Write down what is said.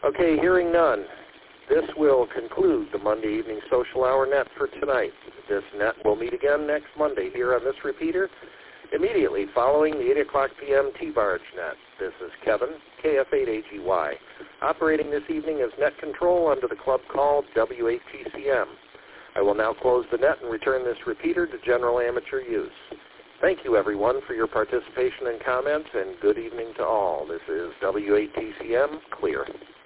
Okay, hearing none. This will conclude the Monday Evening Social Hour net for tonight. This net will meet again next Monday here on this repeater, immediately following the 8 o'clock p.m. T-Barge net. This is Kevin, KF8AGY, operating this evening as net control under the club called W8TCM. I will now close the net and return this repeater to general amateur use. Thank you, everyone, for your participation and comments, and good evening to all. This is W8TCM, clear.